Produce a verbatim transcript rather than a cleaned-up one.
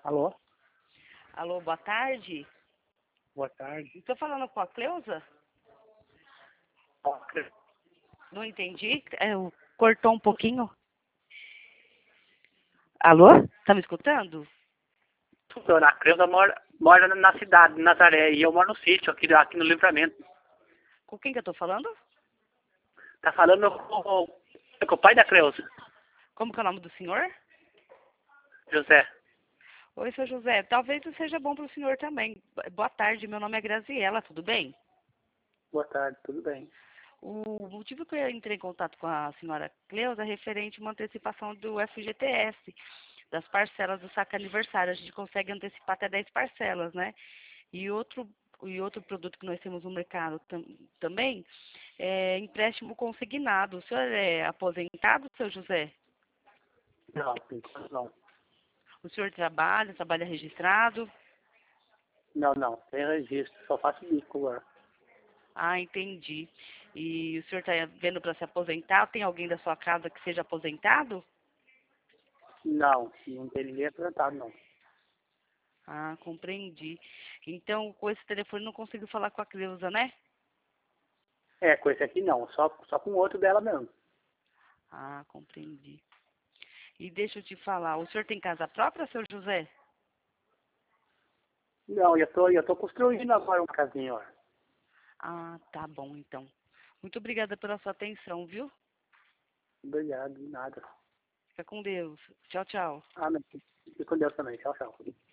Alô? Alô, boa tarde. Boa tarde. Estou falando com a Cleusa? Ó, Não entendi. É, o- cortou um pouquinho. Alô? Tá me escutando? Dona Creuza mora, mora na cidade de Nazaré e eu moro no sítio, aqui, aqui no Livramento. Com quem que eu tô falando? Tá falando com, com o pai da Creuza, Como que é o nome do senhor? José. Oi, seu José. Talvez isso seja bom para o senhor também. Boa tarde, meu nome é Graziela, tudo bem? Boa tarde, tudo bem? O motivo que eu entrei em contato com a senhora Cleusa é referente a uma antecipação do F G T S, das parcelas do saque aniversário. A gente consegue antecipar até dez parcelas, né? E outro, e outro produto que nós temos no mercado tam, também é empréstimo consignado. O senhor é aposentado, seu José? Não, por enquanto não. O senhor trabalha, trabalha registrado? Não, não, tem registro, só faço bico agora. Ah, entendi. E o senhor está vendo para se aposentar? Tem alguém da sua casa que seja aposentado? Não, não tem ninguém apresentado, não. Ah, compreendi. Então, com esse telefone não consigo falar com a Cleusa, né? É, com esse aqui não, só, só com o outro dela mesmo. Ah, compreendi. E deixa eu te falar, o senhor tem casa própria, seu José? Não, eu tô, eu tô construindo agora uma casinha, ó. Ah, tá bom, então. Muito obrigada pela sua atenção, viu? Obrigado, de nada. Fica com Deus. Tchau, tchau. Ah, mas fique com Deus também, tchau, tchau.